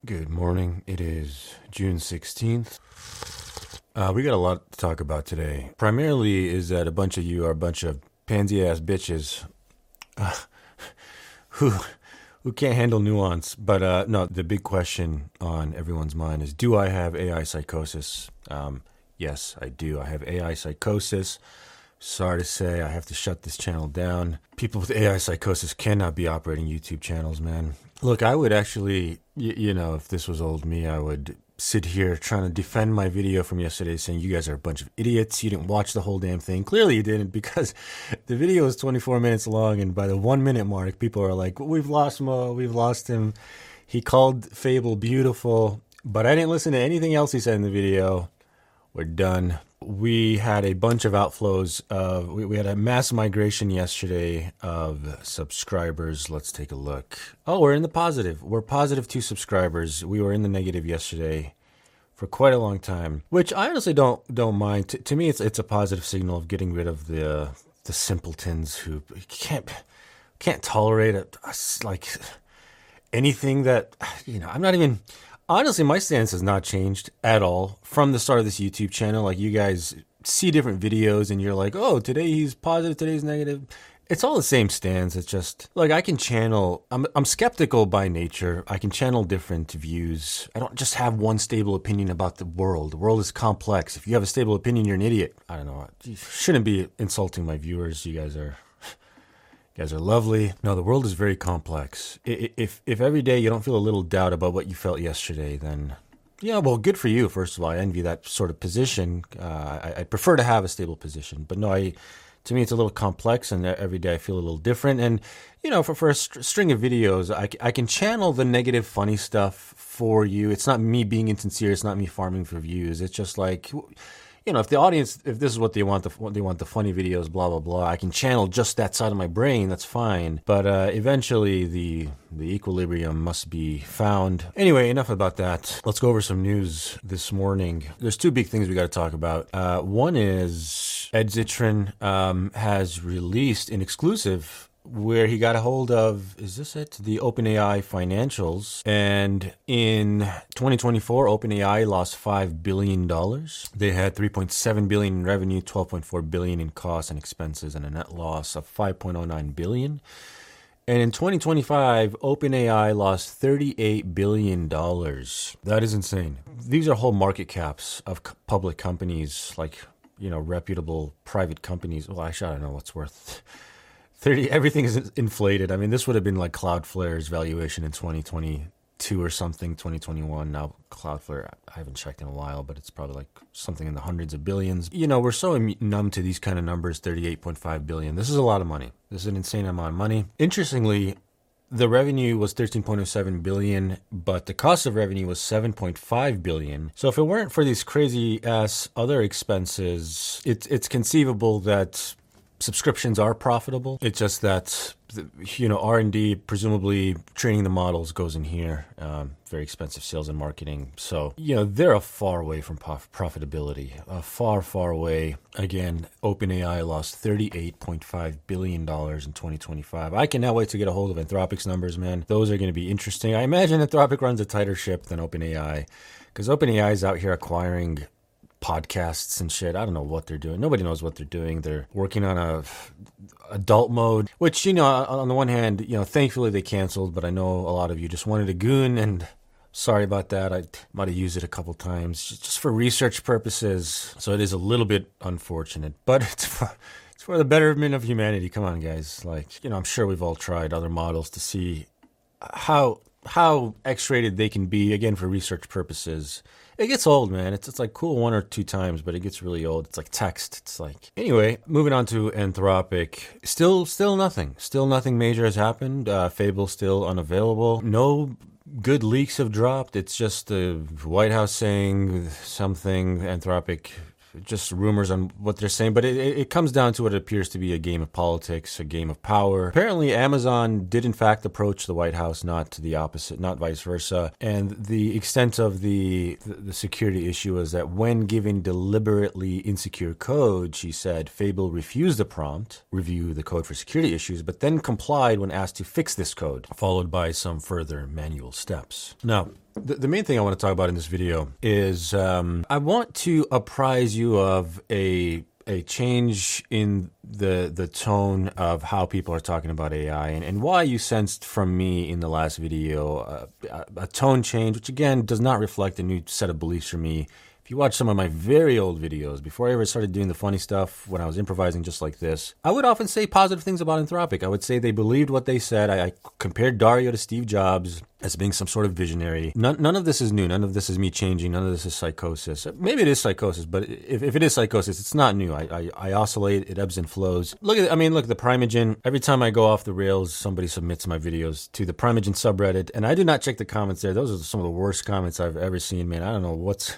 Good morning. It is June 16th. We got a lot to talk about today. Primarily is that a bunch of you are a bunch of pansy-ass bitches who can't handle nuance. But no, the big question on everyone's mind is, do I have AI psychosis? Yes, I do. I have AI psychosis. Sorry to say, I have to shut this channel down. People with AI psychosis cannot be operating YouTube channels, man. Look, I would actually, if this was old me, I would sit here trying to defend my video from yesterday saying you guys are a bunch of idiots. You didn't watch the whole damn thing. Clearly you didn't, because the video is 24 minutes long, and by the 1 minute mark, people are like, we've lost Mo, we've lost him. He called Fable beautiful, but I didn't listen to anything else he said in the video. We're done. We had a bunch of outflows. We had a mass migration yesterday of subscribers. Let's take a look. Oh, we're in the positive. We're positive 2 subscribers. We were in the negative yesterday for quite a long time, which I honestly don't mind. To me, it's a positive signal of getting rid of the simpletons who can't tolerate it. Like anything that, I'm not even... Honestly, my stance has not changed at all from the start of this YouTube channel. Like, you guys see different videos and you're like, oh, today he's positive, today's negative. It's all the same stance. It's just, like, I can channel, I'm skeptical by nature. I can channel different views. I don't just have one stable opinion about the world. The world is complex. If you have a stable opinion, you're an idiot. I don't know. You shouldn't be insulting my viewers. You guys are lovely. No, the world is very complex. If every day you don't feel a little doubt about what you felt yesterday, then, yeah, well, good for you. First of all, I envy that sort of position. I prefer to have a stable position. But no, to me, it's a little complex, and every day I feel a little different. And, for a string of videos, I can channel the negative, funny stuff for you. It's not me being insincere. It's not me farming for views. It's just like... if the audience, if this is what they want, they want the funny videos, blah, blah, blah, I can channel just that side of my brain. That's fine. But eventually the equilibrium must be found. Anyway, enough about that. Let's go over some news this morning. There's 2 big things we got to talk about. One is Ed Zitron has released an exclusive where he got a hold of, is this it? The OpenAI financials. And in 2024, OpenAI lost $5 billion. They had $3.7 billion in revenue, $12.4 billion in costs and expenses, and a net loss of $5.09 billion. And in 2025, OpenAI lost $38 billion. That is insane. These are whole market caps of public companies, like, reputable private companies. Well, I don't know what's worth... everything is inflated. I mean, this would have been like Cloudflare's valuation in 2022 or something, 2021. Now, Cloudflare, I haven't checked in a while, but it's probably like something in the hundreds of billions. We're so numb to these kind of numbers, 38.5 billion. This is a lot of money. This is an insane amount of money. Interestingly, the revenue was 13.07 billion, but the cost of revenue was 7.5 billion. So if it weren't for these crazy ass other expenses, it's conceivable that subscriptions are profitable. It's just that, R&D, presumably training the models, goes in here. Very expensive sales and marketing. So, they're a far away from profitability. Far, far away. Again, OpenAI lost $38.5 billion in 2025. I cannot wait to get a hold of Anthropic's numbers, man. Those are going to be interesting. I imagine Anthropic runs a tighter ship than OpenAI, because OpenAI is out here acquiring podcasts and shit. I don't know what they're doing. Nobody knows what they're doing. They're working on a adult mode, which, on the one hand, thankfully they canceled, but I know a lot of you just wanted a goon, and sorry about that. I might have used it a couple times just for research purposes. So it is a little bit unfortunate, but it's for the betterment of humanity. Come on, guys. Like, I'm sure we've all tried other models to see how X-rated they can be, again, for research purposes. It gets old, man. It's like cool 1 or 2 times, but it gets really old. It's like text. It's like... Anyway, moving on to Anthropic. Still nothing. Still nothing major has happened. Fable still unavailable. No good leaks have dropped. It's just the White House saying something. Anthropic just rumors on what they're saying, but it comes down to what appears to be a game of politics, a game of power. Apparently, Amazon did in fact approach the White House, not the opposite, not vice versa. And the extent of the security issue is that when given deliberately insecure code, she said Fable refused the prompt, review the code for security issues, but then complied when asked to fix this code, followed by some further manual steps. Now, The main thing I want to talk about in this video is I want to apprise you of a change in the tone of how people are talking about AI, and why you sensed from me in the last video a tone change, which again does not reflect a new set of beliefs for me. If you watch some of my very old videos, before I ever started doing the funny stuff, when I was improvising just like this, I would often say positive things about Anthropic. I would say they believed what they said. I compared Dario to Steve Jobs as being some sort of visionary. None of this is new. None of this is me changing. None of this is psychosis. Maybe it is psychosis, but if it is psychosis, it's not new. I oscillate. It ebbs and flows. Look, the Primeagen. Every time I go off the rails, somebody submits my videos to the Primeagen subreddit, and I do not check the comments there. Those are some of the worst comments I've ever seen, man. I don't know what's...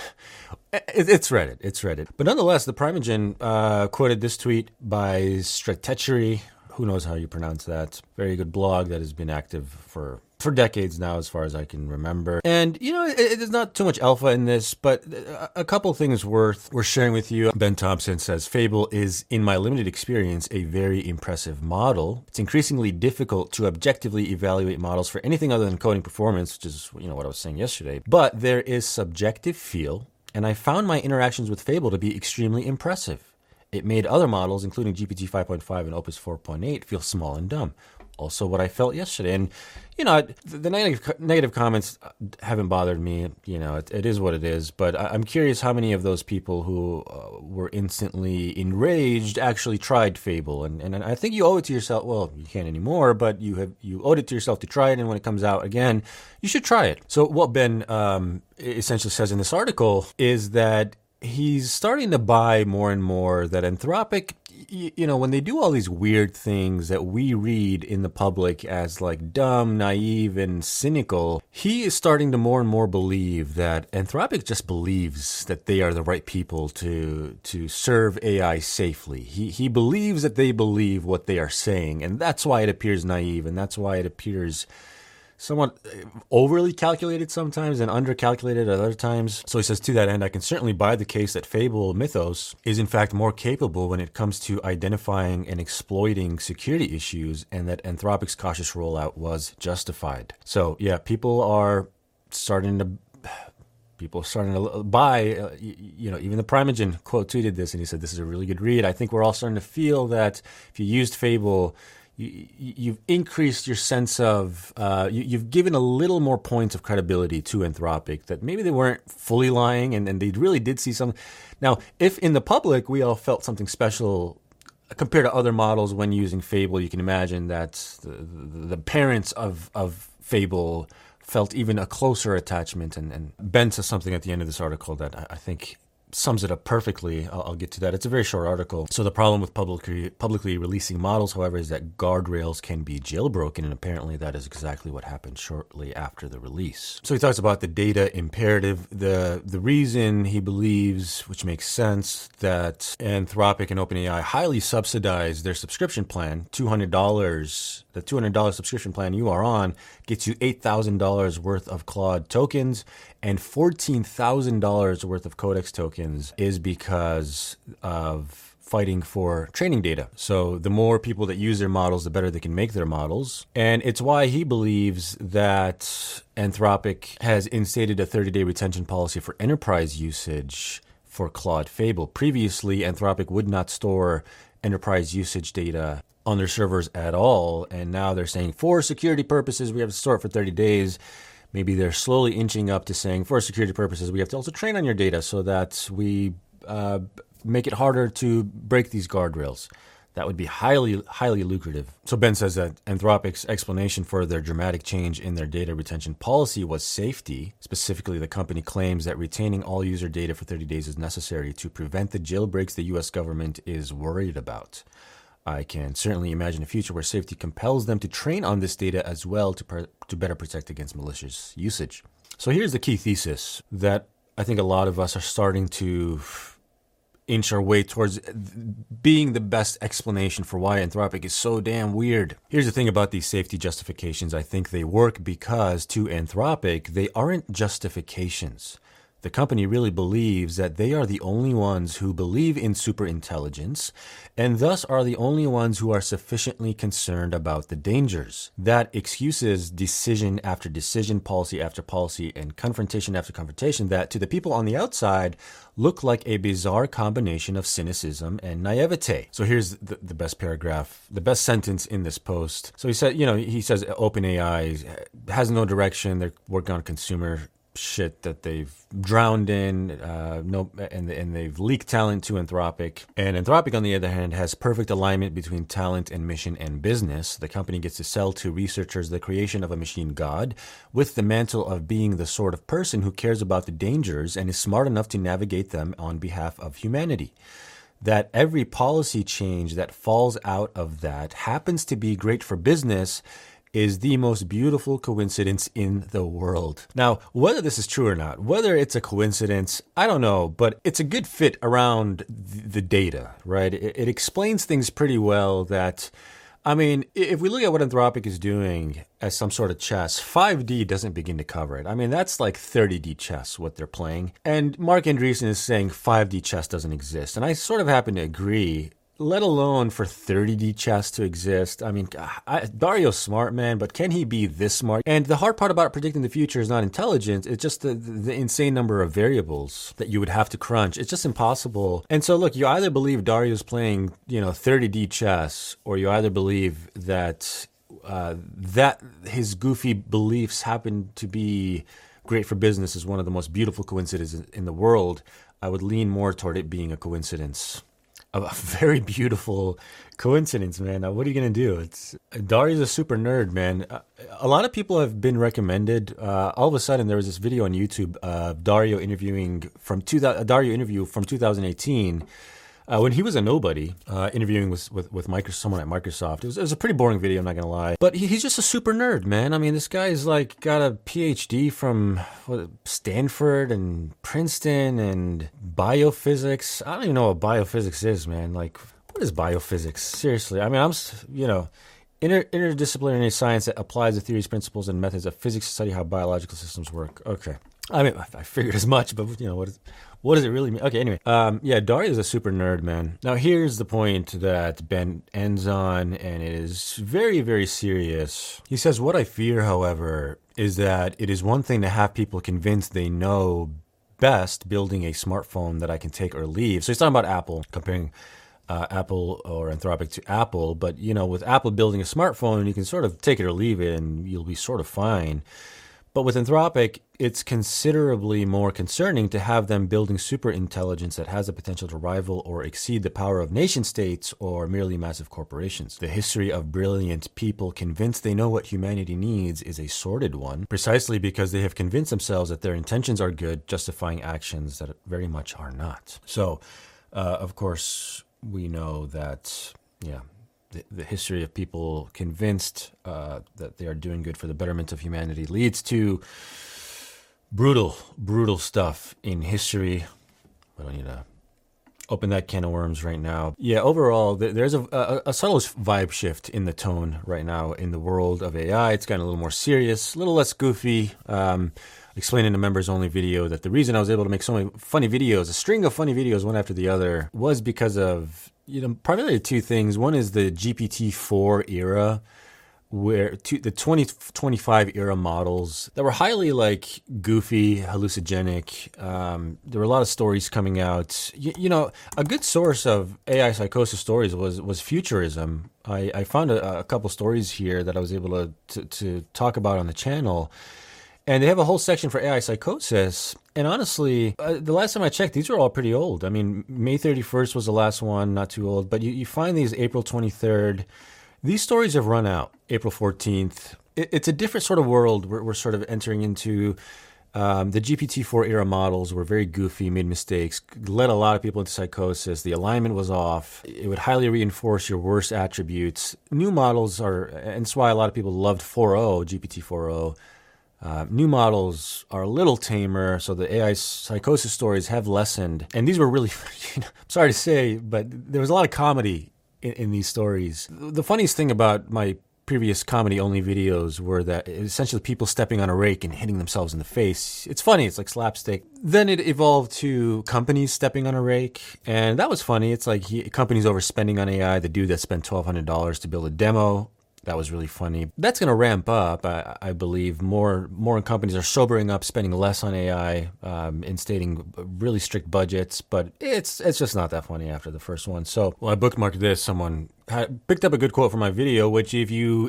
It's Reddit. It's Reddit. But nonetheless, the Primeagen quoted this tweet by Stratechery. Who knows how you pronounce that? Very good blog that has been active for decades now, as far as I can remember. And, there's not too much alpha in this, but a couple things worth sharing with you. Ben Thompson says, Fable is, in my limited experience, a very impressive model. It's increasingly difficult to objectively evaluate models for anything other than coding performance, which is, what I was saying yesterday. But there is subjective feel, and I found my interactions with Fable to be extremely impressive. It made other models, including GPT 5.5 and Opus 4.8, feel small and dumb. Also what I felt yesterday. And, the negative comments haven't bothered me. It is what it is. But I'm curious how many of those people who were instantly enraged actually tried Fable. And I think you owe it to yourself. Well, you can't anymore, but you owed it to yourself to try it. And when it comes out again, you should try it. So what Ben essentially says in this article is that he's starting to buy more and more that Anthropic, when they do all these weird things that we read in the public as like dumb, naive, and cynical, he is starting to more and more believe that Anthropic just believes that they are the right people to serve AI safely. He believes that they believe what they are saying, and that's why it appears naive, and that's why it appears somewhat overly calculated sometimes and undercalculated at other times. So he says, to that end, I can certainly buy the case that Fable Mythos is in fact more capable when it comes to identifying and exploiting security issues, and that Anthropic's cautious rollout was justified. So yeah, people are starting to buy, even the Primeagen quote tweeted this, and he said, this is a really good read. I think we're all starting to feel that if you used Fable, you've increased your sense of, you've given a little more points of credibility to Anthropic, that maybe they weren't fully lying and they really did see something. Now, if in the public we all felt something special compared to other models when using Fable, you can imagine that the parents of Fable felt even a closer attachment. And Ben says something at the end of this article that I think sums it up perfectly. I'll get to that. It's a very short article. So the problem with publicly releasing models, however, is that guardrails can be jailbroken, and apparently that is exactly what happened shortly after the release. So he talks about the data imperative, the reason he believes, which makes sense, that Anthropic and OpenAI highly subsidize their subscription plan. $200, the $200 subscription plan you are on gets you $8,000 worth of Claude tokens, and $14,000 worth of Codex tokens is because of fighting for training data. So the more people that use their models, the better they can make their models. And it's why he believes that Anthropic has instated a 30-day retention policy for enterprise usage for Claude Fable. Previously, Anthropic would not store enterprise usage data on their servers at all. And now they're saying, for security purposes, we have to store it for 30 days. Maybe they're slowly inching up to saying, for security purposes, we have to also train on your data so that we make it harder to break these guardrails. That would be highly, highly lucrative. So Ben says that Anthropic's explanation for their dramatic change in their data retention policy was safety. Specifically, the company claims that retaining all user data for 30 days is necessary to prevent the jailbreaks the U.S. government is worried about. I can certainly imagine a future where safety compels them to train on this data as well to better protect against malicious usage. So here's the key thesis that I think a lot of us are starting to inch our way towards being the best explanation for why Anthropic is so damn weird. Here's the thing about these safety justifications. I think they work because to Anthropic, they aren't justifications. The company really believes that they are the only ones who believe in superintelligence and thus are the only ones who are sufficiently concerned about the dangers. That excuses decision after decision, policy after policy, and confrontation after confrontation that to the people on the outside look like a bizarre combination of cynicism and naivete. So here's the best paragraph, the best sentence in this post. So he says OpenAI has no direction. They're working on consumer shit that they've drowned in, and they've leaked talent to Anthropic. And Anthropic, on the other hand, has perfect alignment between talent and mission and business. The company gets to sell to researchers the creation of a machine god with the mantle of being the sort of person who cares about the dangers and is smart enough to navigate them on behalf of humanity. That every policy change that falls out of that happens to be great for business is the most beautiful coincidence in the world. Now, whether this is true or not, whether it's a coincidence, I don't know, but it's a good fit around the data, right? It explains things pretty well that, I mean, if we look at what Anthropic is doing as some sort of chess, 5D doesn't begin to cover it. I mean, that's like 30D chess, what they're playing. And Marc Andreessen is saying 5D chess doesn't exist. And I sort of happen to agree, let alone for 30D chess to exist. I mean, Dario's smart, man, but can he be this smart? And the hard part about predicting the future is not intelligence. It's just the insane number of variables that you would have to crunch. It's just impossible. And so, look, you either believe Dario's playing, 30D chess, or you either believe that that his goofy beliefs happen to be great for business is one of the most beautiful coincidences in the world. I would lean more toward it being a coincidence. A very beautiful coincidence, man. What are you going to do? Dario's a super nerd, man. A lot of people have been recommended. All of a sudden, there was this video on YouTube of Dario interview from 2018 when he was a nobody, interviewing with someone at Microsoft. It was a pretty boring video, I'm not going to lie. But he's just a super nerd, man. I mean, this guy's like got a PhD from Stanford and Princeton and biophysics. I don't even know what biophysics is, man. Like, what is biophysics? Seriously. I mean, interdisciplinary science that applies the theories, principles, and methods of physics to study how biological systems work. Okay. I mean, I figured as much, but what does it really mean? Okay, anyway. Dario is a super nerd, man. Now, here's the point that Ben ends on, and it is very, very serious. He says, what I fear, however, is that it is one thing to have people convinced they know best building a smartphone that I can take or leave. So he's talking about Apple, comparing Apple or Anthropic to Apple. But, with Apple building a smartphone, you can sort of take it or leave it, and you'll be sort of fine. But with Anthropic, it's considerably more concerning to have them building super intelligence that has the potential to rival or exceed the power of nation states or merely massive corporations. The history of brilliant people convinced they know what humanity needs is a sordid one, precisely because they have convinced themselves that their intentions are good, justifying actions that very much are not. So, of course, we know that, the history of people convinced that they are doing good for the betterment of humanity leads to brutal stuff in history. I don't need to open that can of worms right now. Yeah, overall, there's a subtle vibe shift in the tone right now in the world of AI. It's gotten a little more serious, a little less goofy. Explained in a members-only video that the reason I was able to make so many funny videos, a string of funny videos one after the other, was because of primarily two things. One is the GPT-4 era, where the 2025 era models that were highly goofy, hallucinogenic. There were a lot of stories coming out. A good source of AI psychosis stories was futurism. I found a couple stories here that I was able to talk about on the channel. And they have a whole section for AI psychosis. And honestly, the last time I checked, these were all pretty old. I mean, May 31st was the last one, not too old. But you find these April 23rd. These stories have run out. April 14th. It's a different sort of world we're sort of entering into. The GPT-4 era models were very goofy, made mistakes, led a lot of people into psychosis. The alignment was off. It would highly reinforce your worst attributes. New models and that's why a lot of people loved 4.0, GPT 4.0. New models are a little tamer, so the AI psychosis stories have lessened. And these were really, I'm sorry to say, but there was a lot of comedy in these stories. The funniest thing about my previous comedy-only videos were that essentially people stepping on a rake and hitting themselves in the face. It's funny. It's like slapstick. Then it evolved to companies stepping on a rake, and that was funny. It's like companies overspending on AI. The dude that spent $1,200 to build a demo, that was really funny. That's going to ramp up. I believe more companies are sobering up, spending less on AI, instating really strict budgets. But it's just not that funny after the first one. So, I bookmarked this. Someone picked up a good quote from my video, which if you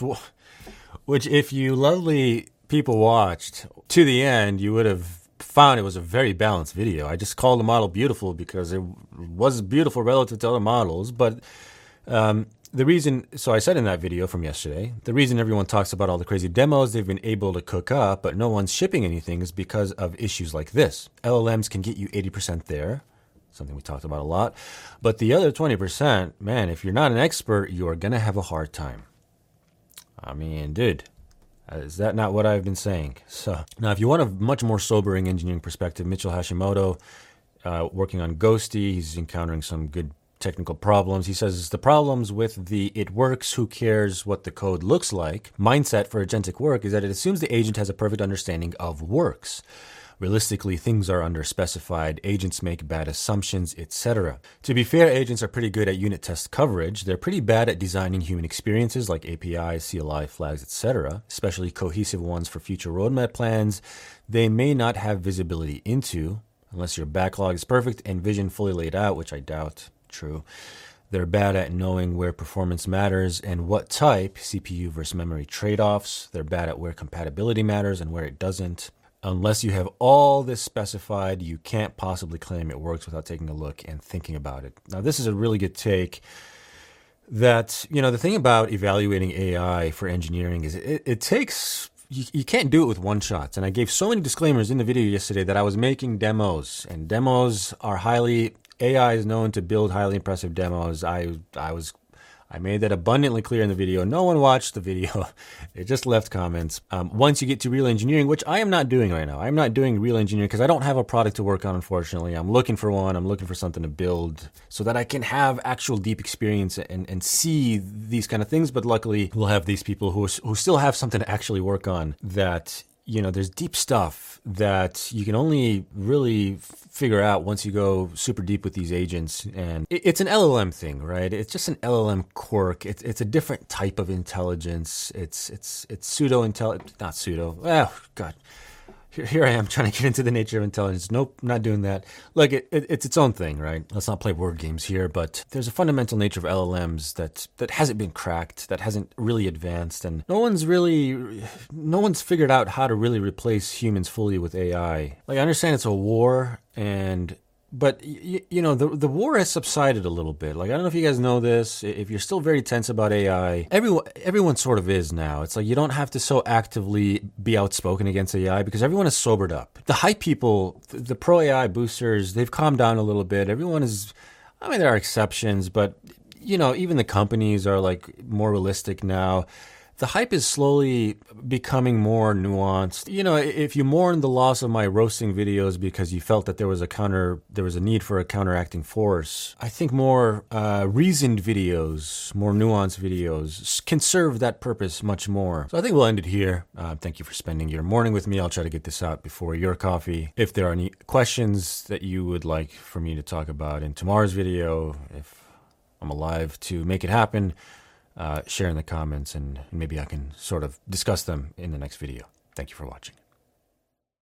lovely people watched to the end, you would have found it was a very balanced video. I just called the model beautiful because it was beautiful relative to other models, but. The reason, so I said in that video from yesterday, the reason everyone talks about all the crazy demos they've been able to cook up, but no one's shipping anything, is because of issues like this. LLMs can get you 80% there, something we talked about a lot. But the other 20%, man, if you're not an expert, you are going to have a hard time. I mean, dude, is that not what I've been saying? So now, if you want a much more sobering engineering perspective, Mitchell Hashimoto, working on Ghosty, he's encountering some good technical problems. He says the problems with the "it works, who cares what the code looks like" mindset for agentic work is that it assumes the agent has a perfect understanding of works. Realistically, things are underspecified, agents make bad assumptions, etc. To be fair, agents are pretty good at unit test coverage. They're pretty bad at designing human experiences like APIs, CLI flags, etc., especially cohesive ones for future roadmap plans they may not have visibility into, unless your backlog is perfect and vision fully laid out, which I doubt. True. They're bad at knowing where performance matters and what type, CPU versus memory trade-offs. They're bad at where compatibility matters and where it doesn't. Unless you have all this specified, you can't possibly claim it works without taking a look and thinking about it. Now, this is a really good take. That, the thing about evaluating AI for engineering is it takes... You can't do it with one shots. And I gave so many disclaimers in the video yesterday that I was making demos, and demos are AI is known to build highly impressive demos. I made that abundantly clear in the video. No one watched the video. It just left comments. Once you get to real engineering, which I am not doing right now. I'm not doing real engineering because I don't have a product to work on, unfortunately. I'm looking for one. I'm looking for something to build so that I can have actual deep experience and see these kind of things. But luckily, we'll have these people who still have something to actually work on that... there's deep stuff that you can only really figure out once you go super deep with these agents. And it's an LLM thing, right? It's just an LLM quirk. It's a different type of intelligence. It's pseudo-intelligence, not pseudo. Oh, God. Here I am trying to get into the nature of intelligence. Nope, not doing that. Look, it's its own thing, right? Let's not play word games here, but there's a fundamental nature of LLMs that hasn't been cracked, that hasn't really advanced, and no one's figured out how to really replace humans fully with AI. Like, I understand it's a war, but the war has subsided a little bit. Like, I don't know if you guys know this. If you're still very tense about AI, everyone sort of is now. It's like you don't have to so actively be outspoken against AI because everyone is sobered up. The hype people, the pro AI boosters, they've calmed down a little bit. Everyone is, there are exceptions, but even the companies are like more realistic now. The hype is slowly becoming more nuanced. If you mourn the loss of my roasting videos because you felt that there was a need for a counteracting force, I think more reasoned videos, more nuanced videos can serve that purpose much more. So I think we'll end it here. Thank you for spending your morning with me. I'll try to get this out before your coffee. If there are any questions that you would like for me to talk about in tomorrow's video, if I'm alive to make it happen, share in the comments and maybe I can sort of discuss them in the next video. Thank you for watching.